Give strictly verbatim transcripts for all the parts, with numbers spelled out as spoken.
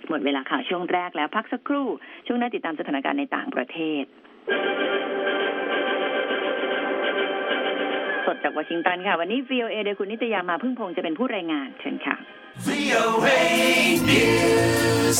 หมดเวลาข่าวช่วงแรกแล้วพักสักครู่ช่วงหน้าติดตามสถานการณ์ในต่างประเทศสดจากวอชิงตันค่ะวันนี้ วี โอ เอ โดยคุณนิตยามาพึ่งพงษ์จะเป็นผู้รายงานเชิญค่ะ วี โอ เอ News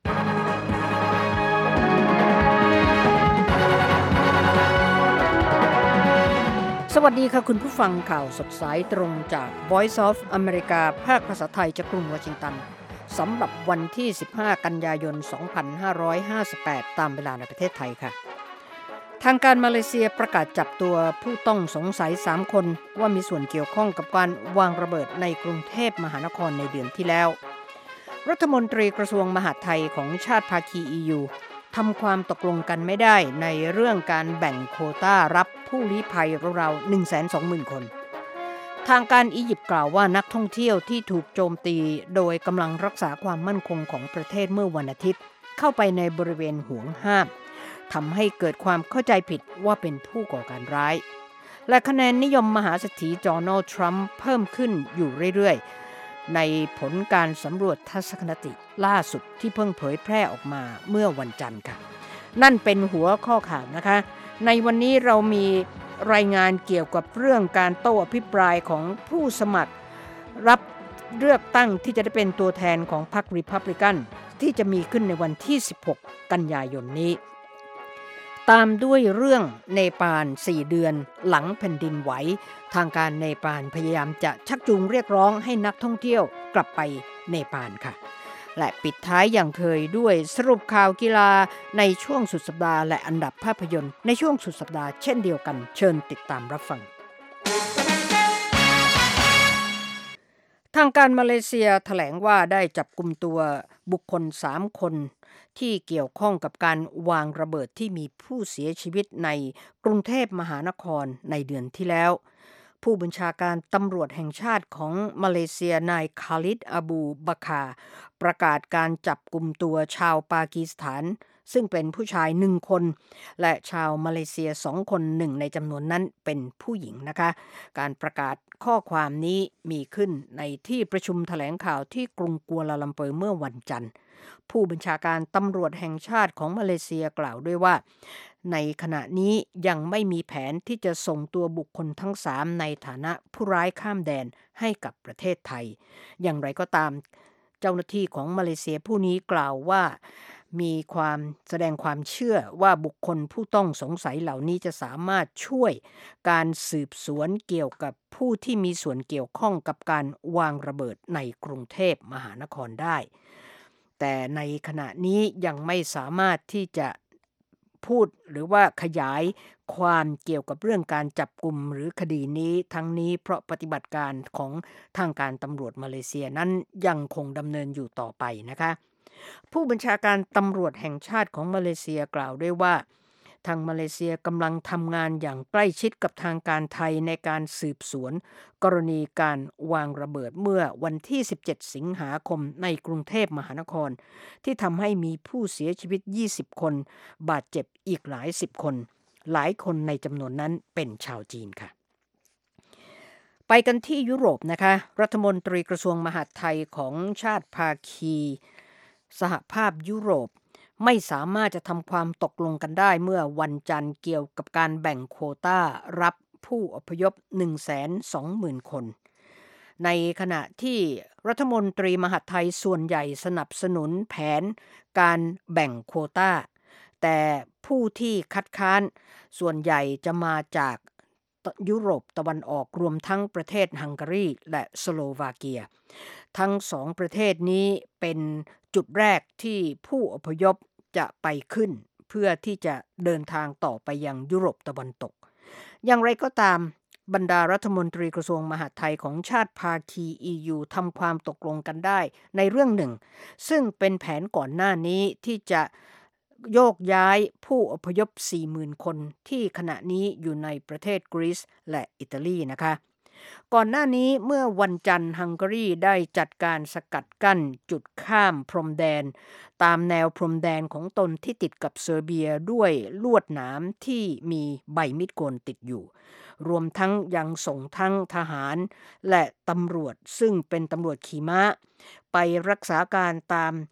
สวัสดีค่ะคุณผู้ฟังข่าวสดสายตรงจาก Voice of America ภาคภาษาไทยจากกรุงวอชิงตันสำหรับวันที่สิบห้ากันยายนสองพันห้าร้อยห้าสิบแปดตามเวลาในประเทศไทยค่ะทางการมาเลเซียประกาศจับตัวผู้ต้องสงสัยสามคนว่ามีส่วนเกี่ยวข้องกับการวางระเบิดในกรุงเทพมหานครในเดือนที่แล้วรัฐมนตรีกระทรวงมหาดไทยของชาติภาคี อี ยู ทำความตกลงกันไม่ได้ในเรื่องการแบ่งโควต้ารับผู้ลี้ภัยราวๆ หนึ่งแสนสองหมื่น คนทางการอียิปต์กล่าวว่านักท่องเที่ยวที่ถูกโจมตีโดยกำลังรักษาความมั่นคงของประเทศเมื่อวันอาทิตย์เข้าไปในบริเวณห่วงห้ามทำให้เกิดความเข้าใจผิดว่าเป็นผู้ก่อการร้ายและคะแนนนิยมมหาเศรษฐีโดนัลด์ทรัมป์เพิ่มขึ้นอยู่เรื่อยๆในผลการสำรวจทัศนคติล่าสุดที่เพิ่งเผยแพร่ออกมาเมื่อวันจันทร์ค่ะนั่นเป็นหัวข้อข่าวนะคะในวันนี้เรามีรายงานเกี่ยวกับเรื่องการโต้อภิปรายของผู้สมัครรับเลือกตั้งที่จะได้เป็นตัวแทนของพรรครีพับลิกันที่จะมีขึ้นในวันที่สิบหกกันยายนนี้ตามด้วยเรื่องเนปาลสี่เดือนหลังแผ่นดินไหวทางการเนปาลพยายามจะชักจูงเรียกร้องให้นักท่องเที่ยวกลับไปเนปาลค่ะและปิดท้ายอย่างเคยด้วยสรุปข่าวกีฬาในช่วงสุดสัปดาห์และอันดับภาพยนตร์ในช่วงสุดสัปดาห์เช่นเดียวกันเชิญติดตามรับฟังทางการมาเลเซียแถลงว่าได้จับกุมตัวบุคคลสามคนที่เกี่ยวข้องกับการวางระเบิดที่มีผู้เสียชีวิตในกรุงเทพมหานครในเดือนที่แล้วผู้บัญชาการตำรวจแห่งชาติของมาเลเซียนายคาลิดอบูบาคาประกาศการจับกุมตัวชาวปากีสถานซึ่งเป็นผู้ชายหนึ่งคนและชาวมาเลเซียสองคนหนึ่งในจำนวนนั้นเป็นผู้หญิงนะคะการประกาศข้อความนี้มีขึ้นในที่ประชุมแถลงข่าวที่กรุงกัวลาลัมเปอร์เมื่อวันจันทร์ผู้บัญชาการตำรวจแห่งชาติของมาเลเซียกล่าวด้วยว่าในขณะนี้ยังไม่มีแผนที่จะส่งตัวบุคคลทั้งสามในฐานะผู้ร้ายข้ามแดนให้กับประเทศไทยอย่างไรก็ตามเจ้าหน้าที่ของมาเลเซียผู้นี้กล่าวว่ามีความแสดงความเชื่อว่าบุคคลผู้ต้องสงสัยเหล่านี้จะสามารถช่วยการสืบสวนเกี่ยวกับผู้ที่มีส่วนเกี่ยวข้องกับการวางระเบิดในกรุงเทพมหานครได้แต่ในขณะนี้ยังไม่สามารถที่จะพูดหรือว่าขยายความเกี่ยวกับเรื่องการจับกุมหรือคดีนี้ทั้งนี้เพราะปฏิบัติการของทางการตำรวจมาเลเซียนั้นยังคงดำเนินอยู่ต่อไปนะคะผู้บัญชาการตำรวจแห่งชาติของมาเลเซียกล่าวด้วยว่าทางมาเลเซียกำลังทำงานอย่างใกล้ชิดกับทางการไทยในการสืบสวนกรณีการวางระเบิดเมื่อวันที่สิบเจ็ดสิงหาคมในกรุงเทพมหานครที่ทำให้มีผู้เสียชีวิตยี่สิบคนบาดเจ็บอีกหลายสิบคนหลายคนในจำนวนนั้นเป็นชาวจีนค่ะไปกันที่ยุโรปนะคะรัฐมนตรีกระทรวงมหาดไทยของชาติภาคีสหภาพยุโรปไม่สามารถจะทำความตกลงกันได้เมื่อวันจันทร์เกี่ยวกับการแบ่งโควต้ารับผู้อพยพ หนึ่งแสนสองหมื่น คนในขณะที่รัฐมนตรีมหาดไทยส่วนใหญ่สนับสนุนแผนการแบ่งโควต้าแต่ผู้ที่คัดค้านส่วนใหญ่จะมาจากยุโรปตะวันออกรวมทั้งประเทศฮังการีและสโลวาเกียทั้งสองประเทศนี้เป็นจุดแรกที่ผู้อพยพจะไปขึ้นเพื่อที่จะเดินทางต่อไปยังยุโรปตะวันตกอย่างไรก็ตามบรรดารัฐมนตรีกระทรวงมหาดไทยของชาติภาคี อี ยู ทำความตกลงกันได้ในเรื่องหนึ่งซึ่งเป็นแผนก่อนหน้านี้ที่จะโยกย้ายผู้อพยพ สี่หมื่น คนที่ขณะนี้อยู่ในประเทศกรีซและอิตาลีนะคะก่อนหน้านี้เมื่อวันจันทร์ฮังการีได้จัดการสกัดกั้นจุดข้ามพรมแดนตามแนวพรมแดนของตนที่ติดกับเซอร์เบียด้วยลวดหนามที่มีใบมีดโกนติดอยู่รวมทั้งยังส่งทั้งทหารและตำรวจซึ่งเป็นตำรวจขี่ม้าไปรักษาการตาม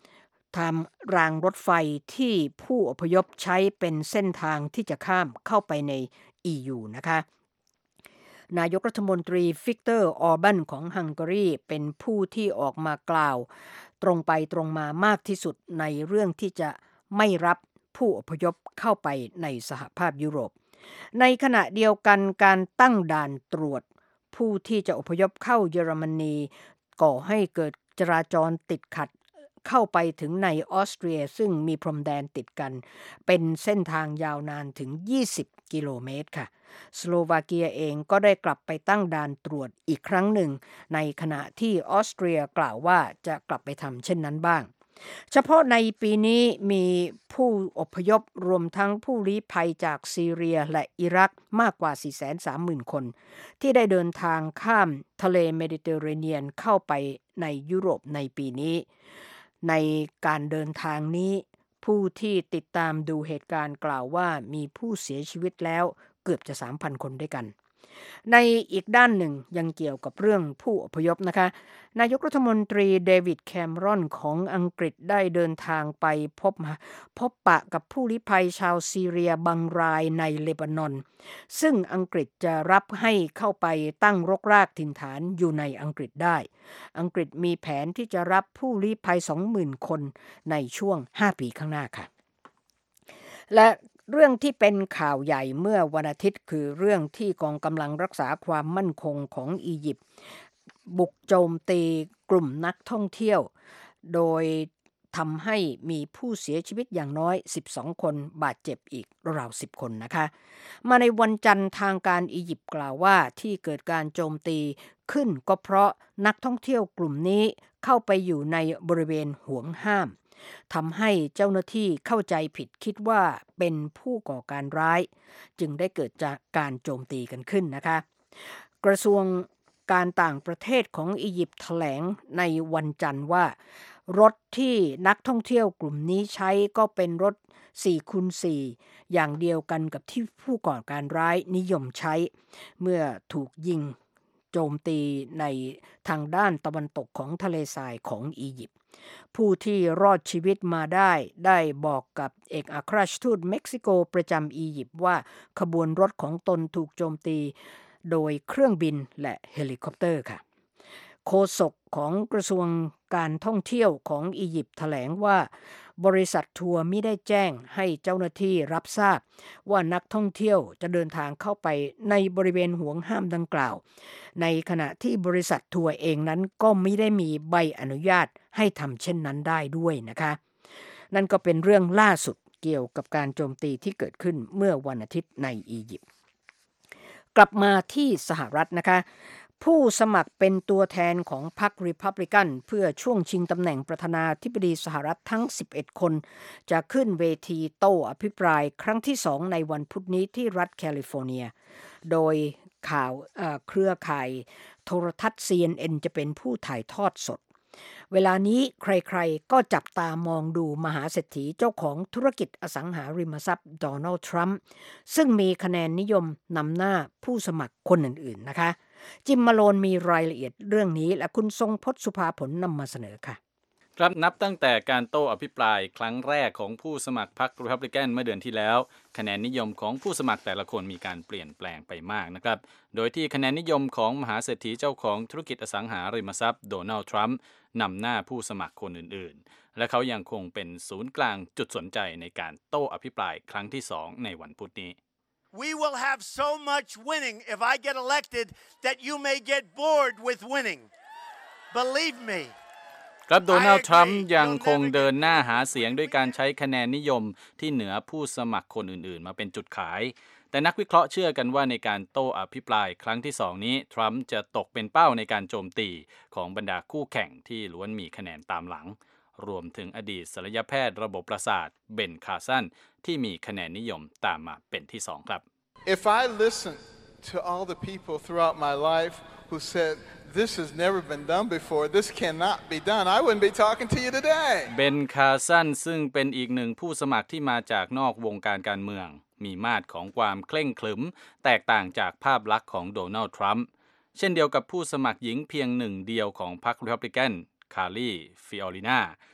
ทำรางรถไฟที่ผู้อพยพใช้เป็นเส้นทางที่จะข้ามเข้าไปใน อี ยู นะคะนายกรัฐมนตรีฟิกเตอร์ออร์บันของฮังการีเป็นผู้ที่ออกมากล่าวตรงไปตรงมามากที่สุดในเรื่องที่จะไม่รับผู้อพยพเข้าไปในสหภาพยุโรปในขณะเดียวกันการตั้งด่านตรวจผู้ที่จะอพยพเข้าเยอรมนีก่อให้เกิดจราจรติดขัดเข้าไปถึงในออสเตรียซึ่งมีพรมแดนติดกันเป็นเส้นทางยาวนานถึงยี่สิบกิโลเมตรค่ะสโลวาเกียเองก็ได้กลับไปตั้งด่านตรวจอีกครั้งหนึ่งในขณะที่ออสเตรียกล่าวว่าจะกลับไปทำเช่นนั้นบ้างเฉพาะในปีนี้มีผู้อพยพรวมทั้งผู้ลี้ภัยจากซีเรียและอิรักมากกว่า สี่แสนสามหมื่น คนที่ได้เดินทางข้ามทะเลเมดิเตอร์เรเนียนเข้าไปในยุโรปในปีนี้ในการเดินทางนี้ผู้ที่ติดตามดูเหตุการณ์กล่าวว่ามีผู้เสียชีวิตแล้วเกือบจะ สามพัน คนด้วยกันในอีกด้านหนึ่งยังเกี่ยวกับเรื่องผู้อพยพนะคะนายกรัฐมนตรีเดวิดแคมรอนของอังกฤษได้เดินทางไปพบพบปะกับผู้ลี้ภัยชาวซีเรียบางรายในเลบานอนซึ่งอังกฤษจะรับให้เข้าไปตั้งรกรากถิ่นฐานอยู่ในอังกฤษได้อังกฤษมีแผนที่จะรับผู้ลี้ภัย สองหมื่น คนในช่วงห้าปีข้างหน้าค่ะและเรื่องที่เป็นข่าวใหญ่เมื่อวันอาทิตย์คือเรื่องที่กองกำลังรักษาความมั่นคงของอียิปต์บุกโจมตีกลุ่มนักท่องเที่ยวโดยทำให้มีผู้เสียชีวิตอย่างน้อยสิบสองคนบาดเจ็บอีกราวสิบคนนะคะมาในวันจันทร์ทางการอียิปต์กล่าวว่าที่เกิดการโจมตีขึ้นก็เพราะนักท่องเที่ยวกลุ่มนี้เข้าไปอยู่ในบริเวณห่วงห้ามทำให้เจ้าหน้าที่เข้าใจผิดคิดว่าเป็นผู้ก่อการร้ายจึงได้เกิดจากการโจมตีกันขึ้นนะคะกระทรวงการต่างประเทศของอียิปต์แถลงในวันจันทร์ว่ารถที่นักท่องเที่ยวกลุ่มนี้ใช้ก็เป็นรถ สี่คูณสี่ อย่างเดียวกันกับที่ผู้ก่อการร้ายนิยมใช้เมื่อถูกยิงโจมตีในทางด้านตะวันตกของทะเลทรายของอียิปต์ผู้ที่รอดชีวิตมาได้ได้บอกกับเอกอัครราชทูตเม็กซิโกประจำอียิปต์ว่าขบวนรถของตนถูกโจมตีโดยเครื่องบินและเฮลิคอปเตอร์ค่ะโฆษกของกระทรวงการท่องเที่ยวของอียิปต์แถลงว่าบริษัททัวร์มิได้แจ้งให้เจ้าหน้าที่รับทราบว่านักท่องเที่ยวจะเดินทางเข้าไปในบริเวณห่วงห้ามดังกล่าวในขณะที่บริษัททัวร์เองนั้นก็ไม่ได้มีใบอนุญาตให้ทำเช่นนั้นได้ด้วยนะคะนั่นก็เป็นเรื่องล่าสุดเกี่ยวกับการโจมตีที่เกิดขึ้นเมื่อวันอาทิตย์ในอียิปต์กลับมาที่สหรัฐนะคะผู้สมัครเป็นตัวแทนของพรรครีพับลิกันเพื่อช่วงชิงตำแหน่งประธานาธิบดีสหรัฐทั้งสิบเอ็ดคนจะขึ้นเวทีโต้อภิปรายครั้งที่สองในวันพุธนี้ที่รัฐแคลิฟอร์เนียโดยข่าวเครือข่ายโทรทัศน์ ซี เอ็น เอ็น จะเป็นผู้ถ่ายทอดสดเวลานี้ใครๆก็จับตามองดูมหาเศรษฐีเจ้าของธุรกิจอสังหาริมทรัพย์โดนัลด์ทรัมป์ซึ่งมีคะแนนนิยมนำหน้าผู้สมัครคนอื่นๆนะคะจิมมาโลนมีรายละเอียดเรื่องนี้และคุณทรงพจน์สุภาผลนำมาเสนอค่ะครับนับตั้งแต่การโต้อภิปรายครั้งแรกของผู้สมัครพรรครีพับลิกันเมื่อเดือนที่แล้วคะแนนนิยมของผู้สมัครแต่ละคนมีการเปลี่ยนแปลงไปมากนะครับโดยที่คะแนนนิยมของมหาเศรษฐีเจ้าของธุรกิจอสังหาริมทรัพย์โดนัลด์ทรัมป์นำหน้าผู้สมัครคนอื่นๆและเขายังคงเป็นศูนย์กลางจุดสนใจในการโต้อภิปรายครั้งที่สองในวันพุธนี้ We will have so much winning if I get elected that you may get bored with winning. Believe me. ครับโดนัลด์ทรัมป์ยังคงเดินหน้าหาเสียงด้วยการใช้คะแนนนิยมที่เหนือผู้สมัครคนอื่นๆมาเป็นจุดขายแต่นักวิเคราะห์เชื่อกันว่าในการโต้อภิปรายครั้งที่สองนี้ทรัมป์จะตกเป็นเป้าในการโจมตีของบรรดาคู่แข่งที่ล้วนมีคะแนนตามหลังรวมถึงอดีตศัลยแพทย์ระบบประสาทเบนคาร์สันที่มีคะแนนนิยมตามมาเป็นที่สองครับ If I listen to all the people throughout my life who said this has never been done before this cannot be done I wouldn't be talking to you today เบนคาร์สันซึ่งเป็นอีกหนึ่งผู้สมัครที่มาจากนอกวงการการเมืองมีมาตรของความเคร่งขรึมแตกต่างจากภาพลักษณ์ของโดนัลด์ทรัมป์เช่นเดียวกับผู้สมัครหญิงเพียงหนึ่งเดียวของพรรครีพับลิกันคาร์ลีฟิออรินา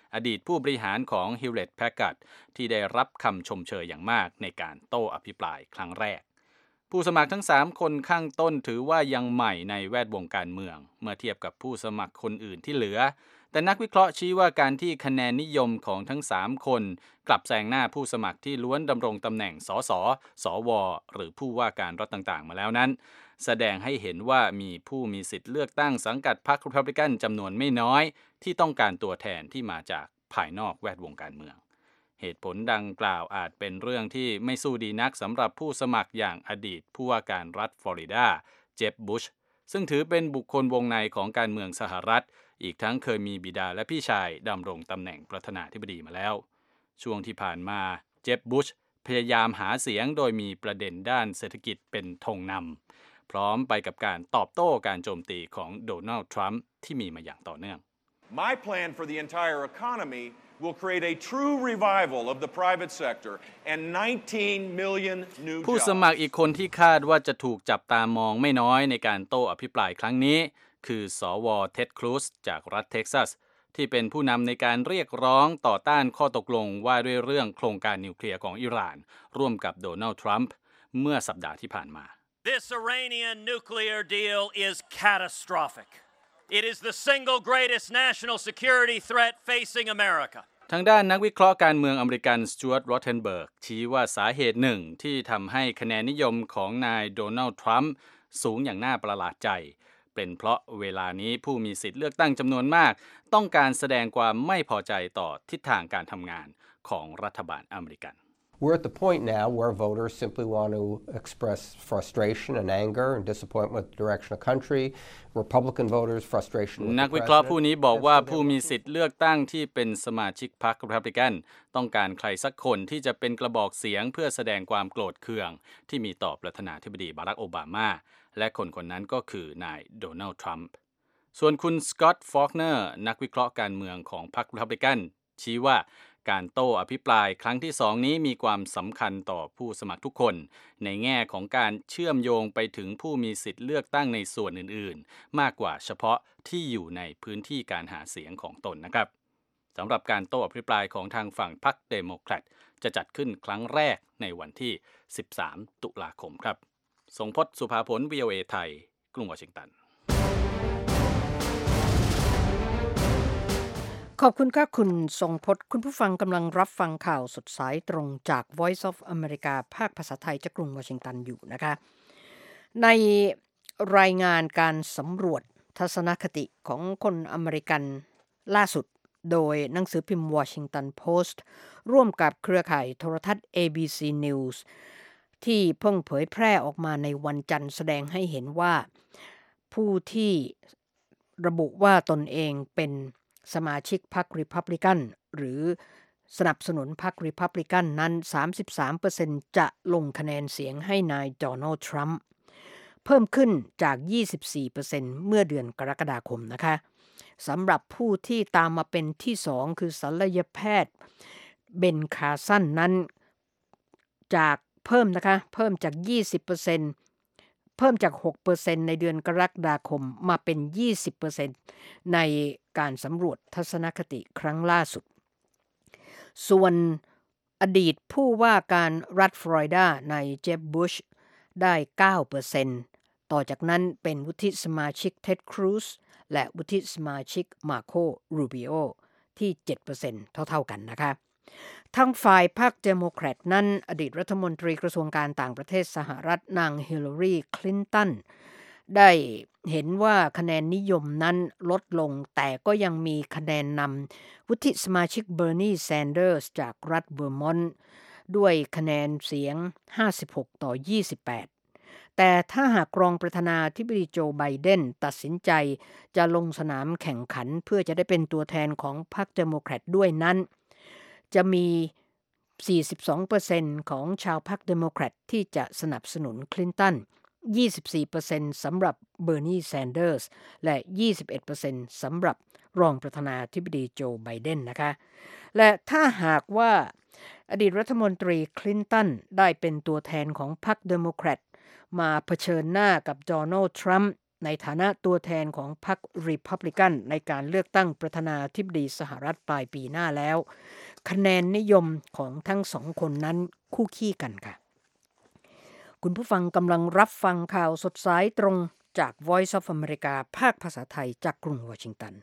อดีตผู้บริหารของ Hewlett Packard ที่ได้รับคำชมเชยอย่างมากในการโต้อภิปรายครั้งแรกผู้สมัครทั้งสามคนข้างต้นถือว่ายังใหม่ในแวดวงการเมืองเมื่อเทียบกับผู้สมัครคนอื่นที่เหลือแต่นักวิเคราะห์ชี้ว่าการที่คะแนนนิยมของทั้งสามคนกลับแซงหน้าผู้สมัครที่ล้วนดำรงตำแหน่งสสสวหรือผู้ว่าการรัฐต่างๆมาแล้วนั้นแสดงให้เห็นว่ามีผู้มีสิทธิ์เลือกตั้งสังกัดพรรครีพับลิกันจำนวนไม่น้อยที่ต้องการตัวแทนที่มาจากภายนอกแวดวงการเมืองเหตุผลดังกล่าวอาจเป็นเรื่องที่ไม่สู้ดีนักสำหรับผู้สมัครอย่างอดีตผู้ว่าการรัฐฟลอริดาเจฟบุชซึ่งถือเป็นบุคคลวงในของการเมืองสหรัฐอีกทั้งเคยมีบิดาและพี่ชายดำรงตำแหน่งประธานาธิบดีมาแล้วช่วงที่ผ่านมาเจฟบุชพยายามหาเสียงโดยมีประเด็นด้านเศรษฐกิจเป็นธงนำพร้อมไปกับการตอบโต้การโจมตีของโดนัลด์ทรัมป์ที่มีมาอย่างต่อเนื่อง My plan for the entire economy will create a true revival of the private sector and nineteen million new jobs ผู้สมัครอีกคนที่คาดว่าจะถูกจับตามองไม่น้อยในการโต้อภิปรายครั้งนี้คือสวเท็ดครูซจากรัฐเท็กซัสที่เป็นผู้นำในการเรียกร้องต่อต้านข้อตกลงว่าด้วยเรื่องโครงการนิวเคลียร์ของอิหร่านร่วมกับโดนัลด์ทรัมป์เมื่อสัปดาห์ที่ผ่านมา This Iranian nuclear deal is catastrophic. It is the single greatest national security threat facing America. ทางด้านนักวิเคราะห์การเมืองอเมริกันสจ๊วต โรเทนเบิร์กชี้ว่าสาเหตุหนึ่งที่ทำให้คะแนนนิยมของนายโดนัลด์ทรัมป์สูงอย่างน่าประหลาดใจเป็นเพราะเวลานี้ผู้มีสิทธิ์เลือกตั้งจำนวนมากต้องการแสดงความไม่พอใจต่อทิศทางการทำงานของรัฐบาลอเมริกัน We're at the point now where voters simply want to express frustration and anger and disappointment with the direction of the country. Republican voters frustration with the president. นักวิเคราะห์ผู้นี้บอกว่าผู้มีสิทธิ์เลือกตั้งที่เป็นสมาชิกพรรครีพับลิกันต้องการใครสักคนที่จะเป็นกระบอกเสียงเพื่อแสดงความโกรธเคืองที่มีต่อประธานาธิบดีบารักโอบามาและคนคนนั้นก็คือนายโดนัลด์ทรัมป์ส่วนคุณสก็อตต์ ฟอกเนอร์นักวิเคราะห์การเมืองของพรรครีพับลิกันชี้ว่าการโต้อภิปรายครั้งที่สองนี้มีความสำคัญต่อผู้สมัครทุกคนในแง่ของการเชื่อมโยงไปถึงผู้มีสิทธิ์เลือกตั้งในส่วนอื่นๆมากกว่าเฉพาะที่อยู่ในพื้นที่การหาเสียงของตนนะครับสำหรับการโต้อภิปรายของทางฝั่งพรรคเดโมแครตจะจัดขึ้นครั้งแรกในวันที่สิบสามตุลาคมครับทรงพจน์ สุภาผล วี โอ เอ ไทยกรุงวอชิงตันขอบคุณค่ะคุณทรงพจน์คุณผู้ฟังกำลังรับฟังข่าวสดสายตรงจาก Voice of America ภาคภาษาไทยจากกรุงวอชิงตันอยู่นะคะในรายงานการสำรวจทัศนคติของคนอเมริกันล่าสุดโดยหนังสือพิมพ์ Washington Post ร่วมกับเครือข่ายโทรทัศน์ เอ บี ซี News ที่เพิ่งเผยแพร่ออกมาในวันจันทร์แสดงให้เห็นว่าผู้ที่ระบุว่าตนเองเป็นสมาชิกพรรครีพับลิกันหรือสนับสนุนพรรครีพับลิกันนั้น สามสิบสามเปอร์เซ็นต์ จะลงคะแนนเสียงให้นายโดนัลด์ทรัมป์เพิ่มขึ้นจาก ยี่สิบสี่เปอร์เซ็นต์ เมื่อเดือนกรกฎาคมนะคะสำหรับผู้ที่ตามมาเป็นที่สองคือศัลยแพทย์เบนคาร์สันนั้นจากเพิ่มนะคะเพิ่มจาก ยี่สิบเปอร์เซ็นต์เพิ่มจาก หกเปอร์เซ็นต์ ในเดือนกรกฎาคมมาเป็น ยี่สิบเปอร์เซ็นต์ ในการสำรวจทัศนคติครั้งล่าสุดส่วนอดีตผู้ว่าการรัฐฟลอริดานายเจฟบุชได้ เก้าเปอร์เซ็นต์ ต่อจากนั้นเป็นวุฒิสมาชิกเท็ดครูซและวุฒิสมาชิกมาโครูบิโอที่ เจ็ดเปอร์เซ็นต์ เท่าๆกันนะคะทางฝ่ายพรรคเดโมแครตนั้นอดีตรัฐมนตรีกระทรวงการต่างประเทศสหรัฐนางฮิลลารีคลินตันได้เห็นว่าคะแนนนิยมนั้นลดลงแต่ก็ยังมีคะแนนนำวุฒิสมาชิกเบอร์นีแซนเดอร์สจากรัฐเวอร์มอนต์ด้วยคะแนนเสียงห้าสิบหกต่อยี่สิบแปดแต่ถ้าหากรองประธานาธิบดีโจไบเดนตัดสินใจจะลงสนามแข่งขันเพื่อจะได้เป็นตัวแทนของพรรคเดโมแครตด้วยนั้นจะมี สี่สิบสองเปอร์เซ็นต์ ของชาวพรรคเดโมแครตที่จะสนับสนุนคลินตัน ยี่สิบสี่เปอร์เซ็นต์ สำหรับเบอร์นีแซนเดอร์สและ ยี่สิบเอ็ดเปอร์เซ็นต์ สำหรับรองประธานาธิบดีโจไบเดนนะคะและถ้าหากว่าอดีตรัฐมนตรีคลินตันได้เป็นตัวแทนของพรรคเดโมแครตมาเผชิญหน้ากับโดนัลด์ทรัมป์ในฐานะตัวแทนของพรรครีพับลิกันในการเลือกตั้งประธานาธิบดีสหรัฐปลายปีหน้าแล้วคะแนนนิยมของทั้งสองคนนั้นคู่ขี้กันค่ะคุณผู้ฟังกำลังรับฟังข่าวสดสายตรงจาก Voice of America ภาคภาษาไทยจากกรุงวอชิงตัน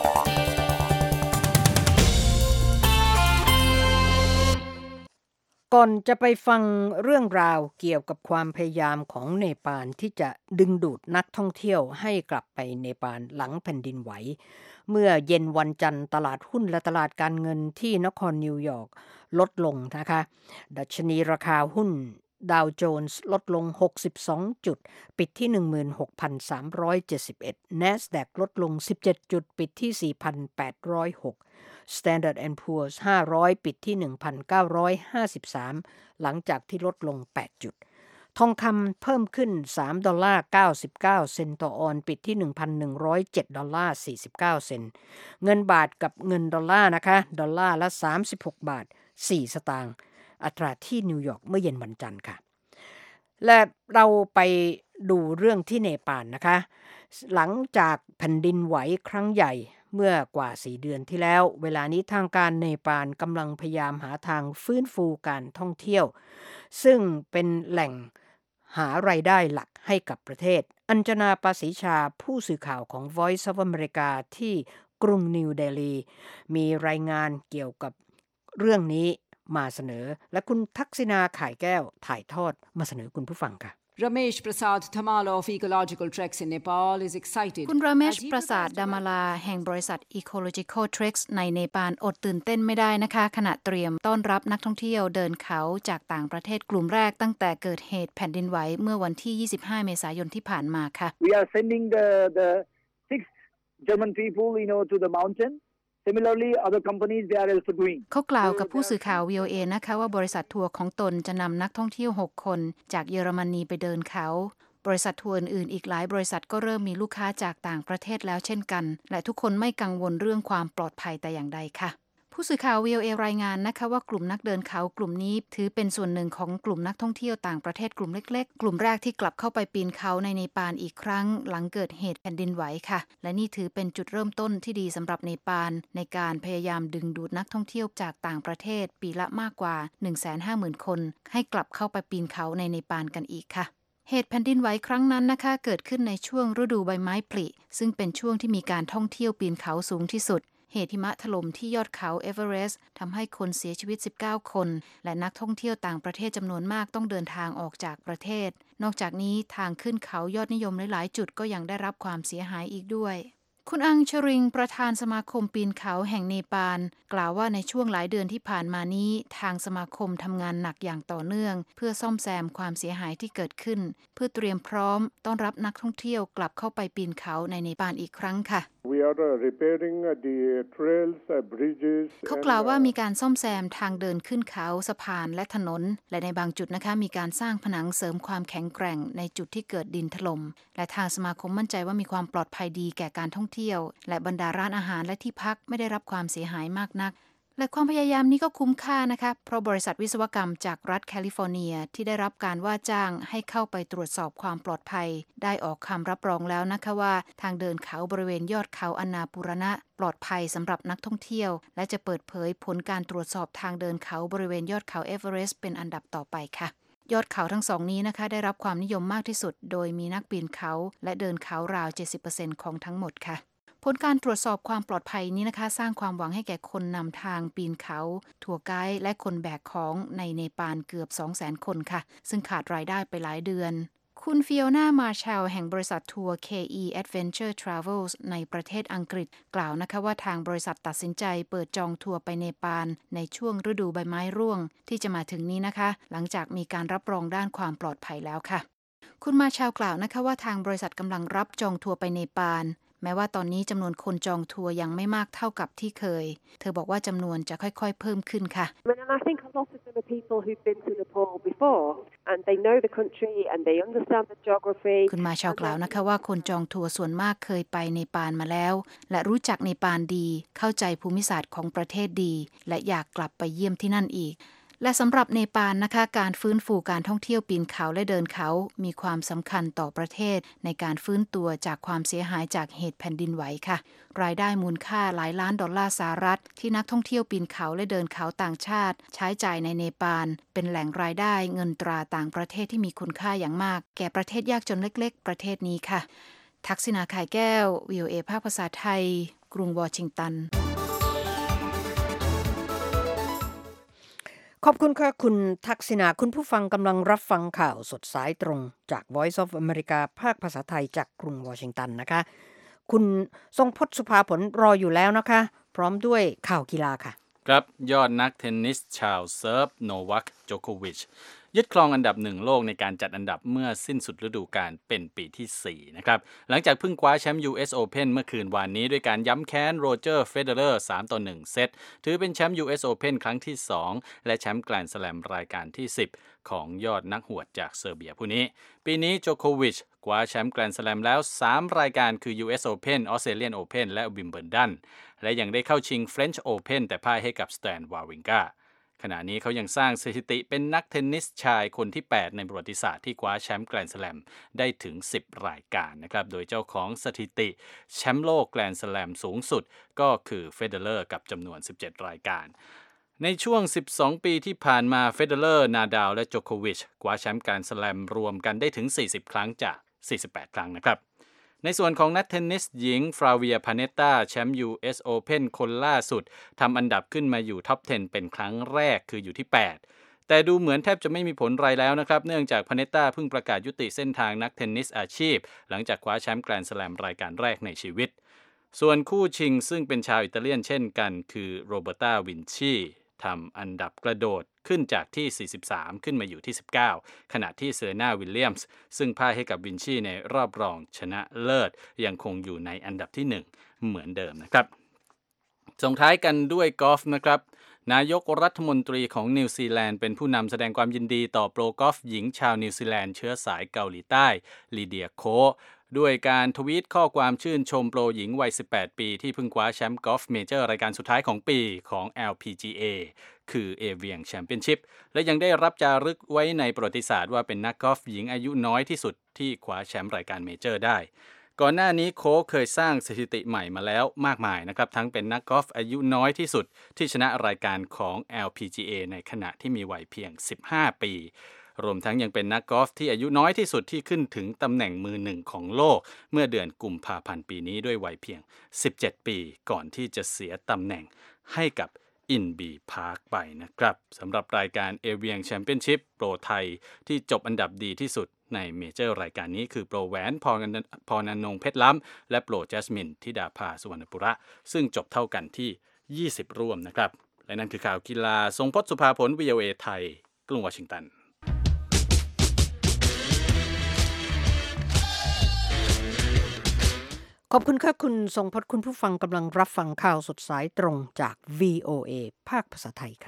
ก่อนจะไปฟังเรื่องราวเกี่ยวกับความพยายามของเนปาลที่จะดึงดูดนักท่องเที่ยวให้กลับไปเนปาลหลังแผ่นดินไหวเมื่อเย็นวันจันทร์ตลาดหุ้นและตลาดการเงินที่นครนิวยอร์กลดลงนะคะดัชนีราคาหุ้นดาวโจนส์ลดลงหกสิบสองจุดปิดที่ หนึ่งหมื่นหกพันสามร้อยเจ็ดสิบเอ็ด NASDAQ ลดลงสิบเจ็ดจุดปิดที่ สี่พันแปดร้อยหก Standard แอนด์ Poor's ห้าร้อยปิดที่ หนึ่งพันเก้าร้อยห้าสิบสาม หลังจากที่ลดลงแปดจุดทองคำเพิ่มขึ้นสามดอลลาร์เก้าสิบเก้าเซนต์ต่อออนซ์ปิดที่ หนึ่งพันหนึ่งร้อยเจ็ดดอลลาร์สี่สิบเก้าเซนต์เงินบาทกับเงินดอลลาร์นะคะดอลลาร์ละสามสิบหกบาทสี่สตางค์อัตราที่นิวยอร์กเมื่อเย็นวันจันทร์ค่ะและเราไปดูเรื่องที่เนปาลนะคะหลังจากแผ่นดินไหวครั้งใหญ่เมื่อกว่าสี่เดือนที่แล้วเวลานี้ทางการเนปาลกำลังพยายามหาทางฟื้นฟูการท่องเที่ยวซึ่งเป็นแหล่งหารายได้หลักให้กับประเทศอัญจนาปาศรีชาผู้สื่อข่าวของ Voice of America ที่กรุงนิวเดลีมีรายงานเกี่ยวกับเรื่องนี้มาเสนอและคุณทักษิณาข่ายแก้วถ่ายทอดมาเสนอคุณผู้ฟังค่ะ Ramesh Prasad Tamala of Ecological Treks in Nepal is excited คุณ Ramesh Prasad Damala แห่งบริษัท Ecological Treks ในเนปาลอดตื่นเต้นไม่ได้นะคะขณะเตรียมต้อนรับนักท่องเที่ยวเดินเขาจากต่างประเทศกลุ่มแรกตั้งแต่เกิดเหตุแผ่นดินไหวเมื่อวันที่ยี่สิบห้าเมษายนที่ผ่านมาค่ะ We are sending the the six German people you know to the mountain Similarly, other companies they are also doing. เขากล่าวกับผู้สื่อข่าว วี โอ เอ นะคะว่าบริษัททัวร์ของตนจะนำนักท่องเที่ยวหกคนจากเยอรมนีไปเดินเขาบริษัททัวร์อื่นๆอีกหลายบริษัทก็เริ่มมีลูกค้าจากต่างประเทศแล้วเช่นกันและทุกคนไม่กังวลเรื่องความปลอดภัยแต่อย่างใดค่ะผู้สื่อข่าว วี โอ เอ รายงานนะคะว่ากลุ่มนักเดินเขากลุ่มนี้ถือเป็นส่วนหนึ่งของกลุ่มนักท่องเที่ยวต่างประเทศกลุ่มเล็กๆกลุ่มแรกที่กลับเข้าไปปีนเขาในเนปาลอีกครั้งหลังเกิดเหตุแผ่นดินไหวค่ะและนี่ถือเป็นจุดเริ่มต้นที่ดีสำหรับเนปาลในการพยายามดึงดูดนักท่องเที่ยวจากต่างประเทศปีละมากกว่า หนึ่งแสนห้าหมื่น คนให้กลับเข้าไปปีนเขาในเนปาลกันอีกค่ะเหตุแผ่นดินไหวครั้งนั้นนะคะเกิดขึ้นในช่วงฤดูใบไม้ผลิซึ่งเป็นช่วงที่มีการท่องเที่ยวปีนเขาสูงที่สุดเหตุหิมะถล่มที่ยอดเขาเอเวอเรสต์ทำให้คนเสียชีวิตสิบเก้าคนและนักท่องเที่ยวต่างประเทศจำนวนมากต้องเดินทางออกจากประเทศนอกจากนี้ทางขึ้นเขายอดนิยมหลายๆจุดก็ยังได้รับความเสียหายอีกด้วยคุณอังชริงประธานสมาคมปีนเขาแห่งเนปาลกล่าวว่าในช่วงหลายเดือนที่ผ่านมานี้ทางสมาคมทำงานหนักอย่างต่อเนื่องเพื่อซ่อมแซมความเสียหายที่เกิดขึ้นเพื่อเตรียมพร้อมต้อนรับนักท่องเที่ยวกลับเข้าไปปีนเขาในเนปาลอีกครั้งค่ะ We are repairing the trails, bridges เขากล่าวว่ามีการซ่อมแซมทางเดินขึ้นเขาสะพานและถนนและในบางจุดนะคะมีการสร้างผนังเสริมความแข็งแกร่งในจุดที่เกิดดินถล่มและทางสมาคมมั่นใจว่ามีความปลอดภัยดีแก่การท่องเที่ยวและบรรดาร้านอาหารและที่พักไม่ได้รับความเสียหายมากนักและความพยายามนี้ก็คุ้มค่านะคะเพราะบริษัทวิศวกรรมจากรัฐแคลิฟอร์เนียที่ได้รับการว่าจ้างให้เข้าไปตรวจสอบความปลอดภัยได้ออกคำรับรองแล้วนะคะว่าทางเดินเขาบริเวณยอดเขาอนาปูรณะปลอดภัยสำหรับนักท่องเที่ยวและจะเปิดเผยผลการตรวจสอบทางเดินเขาบริเวณยอดเขาเอเวอเรสต์เป็นอันดับต่อไปค่ะยอดเขาทั้งสองนี้นะคะได้รับความนิยมมากที่สุดโดยมีนักปีนเขาและเดินเขาราว เจ็ดสิบเปอร์เซ็นต์ ของทั้งหมดค่ะผลการตรวจสอบความปลอดภัยนี้นะคะสร้างความหวังให้แก่คนนำทางปีนเขาทัวร์ไกด์และคนแบกของในเนปาลเกือบ สองแสน คนค่ะซึ่งขาดรายได้ไปหลายเดือนคุณฟิโอน่ามาร์แชลแห่งบริษัททัวร์ เค อี Adventure Travels ในประเทศอังกฤษกล่าวนะคะว่าทางบริษัทตัดสินใจเปิดจองทัวร์ไปเนปาลในช่วงฤดูใบไม้ร่วงที่จะมาถึงนี้นะคะหลังจากมีการรับรองด้านความปลอดภัยแล้วค่ะคุณมาร์แชลกล่าวนะคะว่าทางบริษัทกำลังรับจองทัวร์ไปเนปาลแม้ว่าตอนนี้จำนวนคนจองทัวร์ยังไม่มากเท่ากับที่เคยเธอบอกว่าจำนวนจะค่อยๆเพิ่มขึ้นค่ะ I think a lot of them are people who've been to Nepal before and they know the country and they understand the geography คุณมาชาวกล่าวนะคะว่าคนจองทัวร์ส่วนมากเคยไปเนปาลมาแล้วและรู้จักเนปาลดีเข้าใจภูมิศาสตร์ของประเทศดีและอยากกลับไปเยี่ยมที่นั่นอีกและสำหรับเนปาลนะคะการฟื้นฟูการท่องเที่ยวปีนเขาและเดินเขามีความสำคัญต่อประเทศในการฟื้นตัวจากความเสียหายจากเหตุแผ่นดินไหวค่ะรายได้มูลค่าหลายล้านดอลลาร์สหรัฐที่นักท่องเที่ยวปีนเขาและเดินเขาต่างชาติใช้จ่ายในเนปาลเป็นแหล่งรายได้เงินตราต่างประเทศที่มีคุณค่าอย่างมากแก่ประเทศยากจนเล็กๆประเทศนี้ค่ะทักษิณา ข่ายแก้ว วี โอ เอ ภาคภาษาไทยกรุงวอชิงตันขอบคุณค่ะคุณทักษิณาคุณผู้ฟังกำลังรับฟังข่าวสดสายตรงจาก Voice of America ภาคภาษาไทยจากกรุงวอชิงตันนะคะคุณทรงพจน์สุภาผลรออยู่แล้วนะคะพร้อมด้วยข่าวกีฬาค่ะครับยอดนักเทนนิสชาวเซิร์ฟโนวัคโจโควิชยึดครองอันดับหนึ่งโลกในการจัดอันดับเมื่อสิ้นสุดฤดูกาลเป็นปีที่สี่นะครับหลังจากเพิ่งคว้าแชมป์ ยู เอส Open เมื่อคืนวานนี้ด้วยการย้ำแค้นโรเจอร์เฟเดอเรอร์ สามต่อหนึ่ง เซตถือเป็นแชมป์ ยู เอส Open ครั้งที่สองและแชมป์แกรนด์สแลมรายการที่สิบของยอดนักหวดจากเซอร์เบียผู้นี้ปีนี้โจโควิชคว้าแชมป์แกรนด์สแลมแล้วสามรายการคือ ยู เอส Open Australian Open และวิมเบิลดันและยังได้เข้าชิง French Open แต่พ่ายให้กับสแตนวาวิงกาขณะนี้เขายังสร้างสถิติเป็นนักเทนนิสชายคนที่แปดในประวัติศาสตร์ที่คว้าแชมป์แกรนด์สแลมได้ถึงสิบรายการนะครับโดยเจ้าของสถิติแชมป์โลกแกรนด์สแลมสูงสุดก็คือเฟเดอเรอร์กับจำนวนสิบเจ็ดรายการในช่วงสิบสองปีที่ผ่านมาเฟเดอเรอร์นาดาลและโจโควิชคว้าแชมป์แกรนด์สแลมรวมกันได้ถึงสี่สิบครั้งจากสี่สิบแปดครั้งนะครับในส่วนของนักเทนนิสหญิงฟราเวียพาเนตตาแชมป์ ยู เอส Open คนล่าสุดทำอันดับขึ้นมาอยู่ท็อปสิบเป็นครั้งแรกคืออยู่ที่แปดแต่ดูเหมือนแทบจะไม่มีผลไรแล้วนะครับเนื่องจากพาเนตตาเพิ่งประกาศยุติเส้นทางนักเทนนิสอาชีพหลังจากคว้าแชมป์แกรนด์สแลมรายการแรกในชีวิตส่วนคู่ชิงซึ่งเป็นชาวอิตาเลียนเช่นกันคือโรเบร์ตาวินชีทำอันดับกระโดดขึ้นจากที่สี่สิบสามขึ้นมาอยู่ที่สิบเก้าขณะที่เซเรนาวิลเลียมส์ซึ่งพ่ายให้กับวินชีในรอบรองชนะเลิศยังคงอยู่ในอันดับที่หนึ่งเหมือนเดิมนะครับส่งท้ายกันด้วยกอล์ฟนะครับนายกรัฐมนตรีของนิวซีแลนด์เป็นผู้นำแสดงความยินดีต่อโปรกอล์ฟหญิงชาวนิวซีแลนด์เชื้อสายเกาหลีใต้ลีเดียโคด้วยการทวีตข้อความชื่นชมโปรหญิงวัยสิบแปดปีที่เพิ่งคว้าแชมป์กอล์ฟเมเจอร์รายการสุดท้ายของปีของ แอล พี จี เอ คือ Avian Championship และยังได้รับจารึกไว้ในประวัติศาสตร์ว่าเป็นนักกอล์ฟหญิงอายุน้อยที่สุดที่คว้าแชมป์รายการเมเจอร์ได้ก่อนหน้านี้โค้ชเคยสร้างสถิติใหม่มาแล้วมากมายนะครับทั้งเป็นนักกอล์ฟอายุน้อยที่สุดที่ชนะรายการของ แอล พี จี เอ ในขณะที่มีวัยเพียงสิบห้าปีรวมทั้งยังเป็นนักกอล์ฟที่อายุน้อยที่สุดที่ขึ้นถึงตำแหน่งมือหนึ่งของโลกเมื่อเดือนกุมภาพันธ์ปีนี้ด้วยวัยเพียงสิบเจ็ดปีก่อนที่จะเสียตำแหน่งให้กับอินบีพาร์คไปนะครับสำหรับรายการ Avian Championship โปรไทยที่จบอันดับดีที่สุดในเมเจอร์รายการนี้คือโปรแหวนพรพรณงค์เพชรล้ำและโปรแจสมินธิดาภาสุวรรณปุระซึ่งจบเท่ากันที่ยี่สิบร่วมนะครับและนั่นคือข่าวกีฬาทรงพจน์สุภาผล วี โอ เอ ไทยกรุงวอชิงตันขอบคุณค่ะคุณทรงพจน์คุณผู้ฟังกำลังรับฟังข่าวสดสายตรงจาก วี โอ เอ ภาคภาษาไทยค่ะ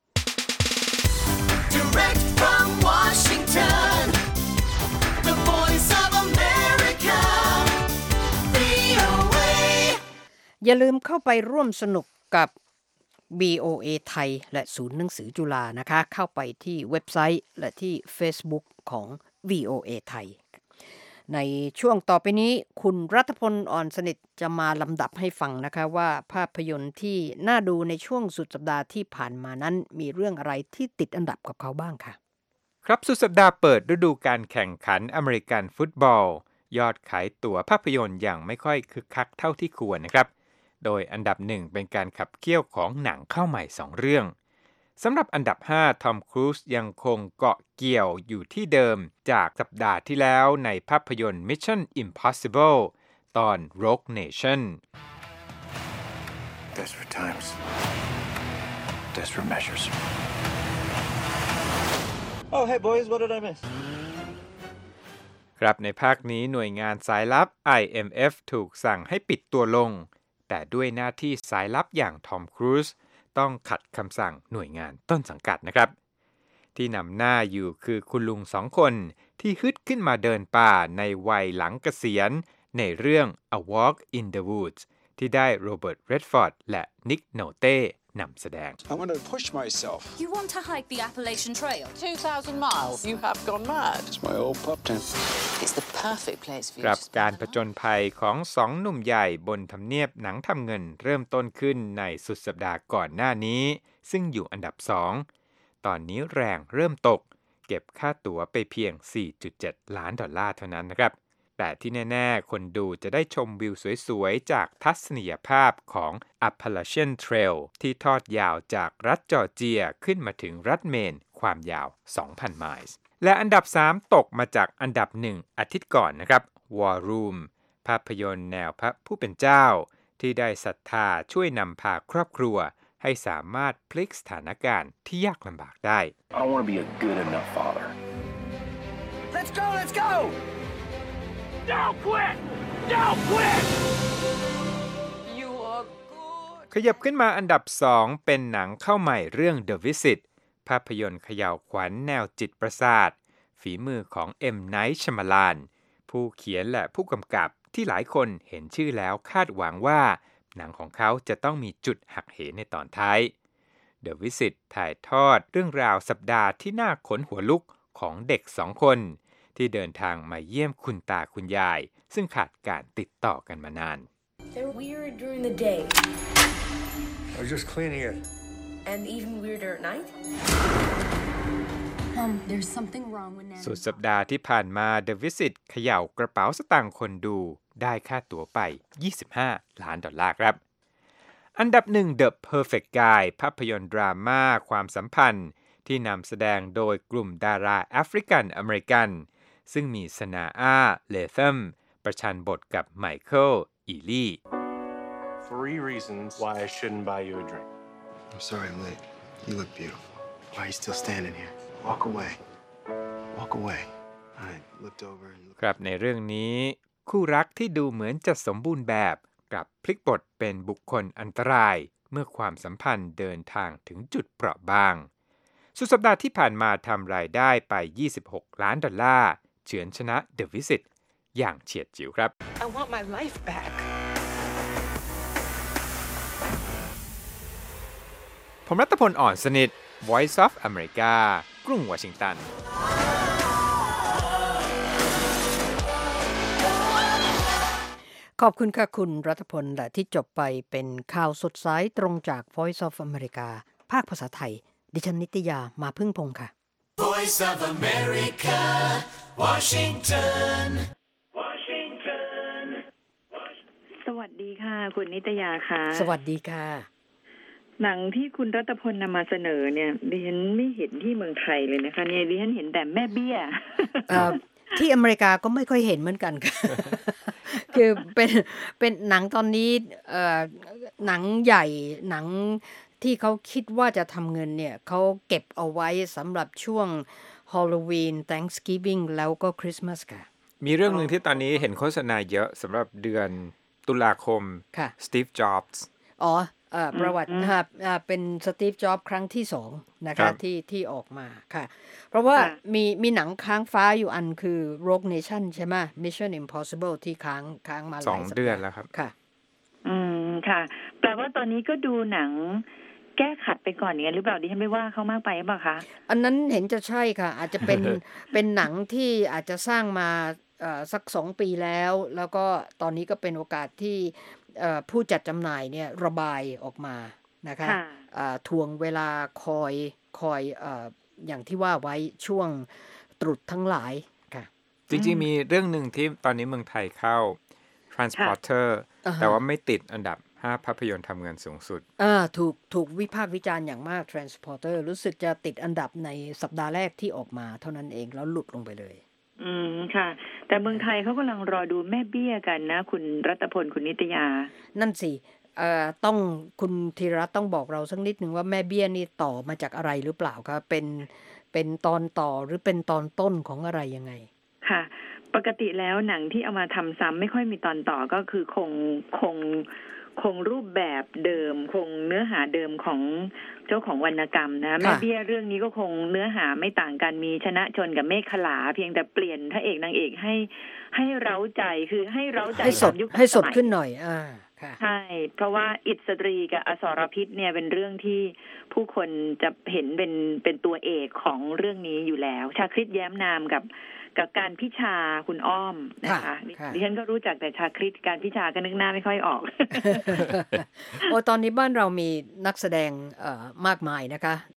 Direct from Washington, the voice of America, วี โอ เอ อย่าลืมเข้าไปร่วมสนุกกับ วี โอ เอ ไทยและศูนย์หนังสือจุฬานะคะเข้าไปที่เว็บไซต์และที่ Facebook ของ วี โอ เอ ไทยในช่วงต่อไปนี้คุณรัฐพลอ่อนสนิทจะมาลำดับให้ฟังนะคะว่าภาพยนตร์ที่น่าดูในช่วงสุดสัปดาห์ที่ผ่านมานั้นมีเรื่องอะไรที่ติดอันดับกับเขาบ้างค่ะครับสุดสัปดาห์เปิดฤดูการแข่งขันอเมริกันฟุตบอลยอดขายตั๋วภาพยนตร์อย่างไม่ค่อยคึกคักเท่าที่ควรนะครับโดยอันดับหนึ่งเป็นการขับเคี่ยวของหนังเข้าใหม่สองเรื่องสำหรับอันดับห้าทอมครูซยังคงเกาะเกี่ยวอยู่ที่เดิมจากสัปดาห์ที่แล้วในภาพยนตร์ Mission Impossible ตอน Rogue Nation Desperate times Desperate measures Oh hey boys what did I miss ครับในภาคนี้หน่วยงานสายลับ ไอ เอ็ม เอฟ ถูกสั่งให้ปิดตัวลงแต่ด้วยหน้าที่สายลับอย่างทอมครูซต้องขัดคำสั่งหน่วยงานต้นสังกัดนะครับที่นำหน้าอยู่คือคุณลุงสองคนที่ฮึดขึ้นมาเดินป่าในวัยหลังเกษียณในเรื่อง A Walk in the Woods ที่ได้โรเบิร์ต เรดฟอร์ดและนิก โนเต้นำแสดง I want to push myself. You want to hike the Appalachian Trail? two thousand miles. You have gone mad. It's my old pup tent. It's the perfect place for you กับ to การ spend ผ the จญภัยของสองหนุ่มใหญ่บนทำเนียบหนังทำเงินเริ่มต้นขึ้นในสุดสัปดาห์ก่อนหน้านี้ซึ่งอยู่อันดับสองตอนนี้แรงเริ่มตกเก็บค่าตั๋วไปเพียง สี่จุดเจ็ด ล้านดอลลาร์เท่านั้นนะครับแต่ที่แน่ๆคนดูจะได้ชมวิวสวยๆจากทัศนียภาพของ Appalachian Trail ที่ทอดยาวจากรัฐจอร์เจียขึ้นมาถึงรัฐเมนความยาว สองพัน ไมล์และอันดับสามตกมาจากอันดับหนึ่งอาทิตย์ก่อนนะครับ War Room ภาพยนตร์แนวพระผู้เป็นเจ้าที่ได้ศรัทธาช่วยนำพาครอบครัวให้สามารถพลิกสถานการณ์ที่ยากลำบากได้ I don't want to be a good enough father. Let's go, let's go! Don't quit! Don't quit! You are good. ขยับขึ้นมาอันดับสองเป็นหนังเข้าใหม่เรื่อง The Visit ภาพยนตร์เขย่าวขวัญแนวจิตประสาทฝีมือของ M. Night Shyamalan ผู้เขียนและผู้กำกับที่หลายคนเห็นชื่อแล้วคาดหวังว่าหนังของเขาจะต้องมีจุดหักเหในตอนท้าย The Visit ถ่ายทอดเรื่องราวสัปดาห์ที่น่าขนหัวลุกของเด็กสองคนที่เดินทางมาเยี่ยมคุณตาคุณยายซึ่งขาดการติดต่อกันมานาน They're weird during the day. I was just cleaning it. And even weirder at night? Mom, there's something wrong with Nana. สุดสัปดาห์ที่ผ่านมา The Visit เขย่ากระเป๋าสตางค์คนดูได้ค่าตั๋วไป ยี่สิบห้า ล้านดอลลาร์ครับอันดับหนึ่ง The Perfect Guy ภาพยนตร์ดราม่าความสัมพันธ์ที่นำแสดงโดยกลุ่มดาราแอฟริกันอเมริกันซึ่งมีสนาอาเลเธมประชันบทกับไมเคิลอีลี่ Three reasons why I shouldn't buy you a drink. I'm sorry I'm late. You look beautiful. Why are you still standing here? Walk away. Walk away. I looked over and looked. ครับในเรื่องนี้คู่รักที่ดูเหมือนจะสมบูรณ์แบบกลับพลิกบทเป็นบุคคลอันตรายเมื่อความสัมพันธ์เดินทางถึงจุดเปราะบางสุดสัปดาห์ที่ผ่านมาทำรายได้ไป ยี่สิบหก ล้านดอลลาร์เฉือนชนะ The Visit อย่างเฉียดฉิวครับ I want my life back. ผมรัตพลอ่อนสนิท Voice of America กรุงวอชิงตันขอบคุณค่ะคุณรัตพลและที่จบไปเป็นข่าวสดสายตรงจาก Voice of America ภาคภาษาไทยดิฉันนิตยามาพึ่งพงษ์ค่ะ Voice of America Washington Washington สวัสดีค่ะคุณนิตยาค่ะสวัสดีค่ะหนังที่คุณรัตพลนำมาเสนอเนี่ยดิฉันไม่เห็นที่เมืองไทยเลยนะคะเนี่ยดิฉันเห็นแต่แม่เบี้ยที่อเมริกาก็ไม่ค่อยเห็นเหมือนกันค่ะ คือเป็นเป็นหนังตอนนี้หนังใหญ่หนังที่เขาคิดว่าจะทำเงินเนี่ยเขาเก็บเอาไว้สำหรับช่วง Halloween Thanksgiving แล้วก็คริสต์มาสค่ะมีเรื่องหนึ่งที่ตอนนี้เห็นโฆษณาเยอะสำหรับเดือนตุลาคม Steve Jobs อ๋อประวัตินะครับเป็น Steve Jobs ครั้งที่สองนะคะที่ที่ออกมาค่ะเพราะว่ามีมีหนังค้างฟ้าอยู่อันคือ Rogue Nation ใช่ไหม Mission Impossible ที่ค้างค้างมาหลายสัปดาห์สองเดือนแล้วครับค่ะอืมค่ะแปลว่าตอนนี้ก็ดูหนังแก้ขัดไปก่อนอย่างนี้หรือเปล่าดิฉันไม่ว่าเขามากไปหรือเปล่าคะอันนั้นเห็นจะใช่ค่ะอาจจะเป็น เป็นหนังที่อาจจะสร้างมาสักสองปีแล้วแล้วก็ตอนนี้ก็เป็นโอกาสที่ผู้จัดจำหน่ายเนี่ยระบายออกมานะคะทวงเวลาคอยคอยอย่างที่ว่าไว้ช่วงตรุษทั้งหลายค่ะจริงๆมีเรื่องหนึ่งที่ตอนนี้เมืองไทยเข้า Transporter แต่ว่าไม่ติดอันดับห้าภาพยนตร์ทำเงินสูงสุดอ่าถูกถูกวิพากษ์วิจารณ์อย่างมาก Transporter รู้สึกจะติดอันดับในสัปดาห์แรกที่ออกมาเท่านั้นเองแล้วหลุดลงไปเลยอืมค่ะแต่เมืองไทยเขากำลังรอดูแม่เบี้ยกันนะคุณรัตพลคุณนิตยานั่นสิเอ่อต้องคุณธีรรัตน์ต้องบอกเราสักนิดนึงว่าแม่เบี้ยนี่ต่อมาจากอะไรหรือเปล่าคะเป็นเป็นตอนต่อหรือเป็นตอนต้นของอะไรยังไงค่ะปกติแล้วหนังที่เอามาทำซ้ำไม่ค่อยมีตอนต่อก็คือคงคงคงรูปแบบเดิมคงเนื้อหาเดิมของเจ้าของวรรณกรรมนะแม่เบี้ยเรื่องนี้ก็คงเนื้อหาไม่ต่างกันมีชนะชนกับเมฆขลาเพียงแต่เปลี่ยนพระเอกนางเอกให้ให้เร้าใจคือให้เร้าใจให้สดให้สดขึ้นหน่อยอ่าใช่เพราะว่าอิสตรีกับอสรพิษเนี่ยเป็นเรื่องที่ผู้คนจะเห็นเป็นเป็นตัวเอกของเรื่องนี้อยู่แล้วชาคริตแย้มนามกับกับการพิชาคุณอ้อมนะคะดิฉันก็รู้จักแต่ชาคริตการพิชาก็นึกหน้าไม่ค่อยออกโอ้ตอนนี้บ้านเรามีนักแสดงเอ่อมากมายนะคะ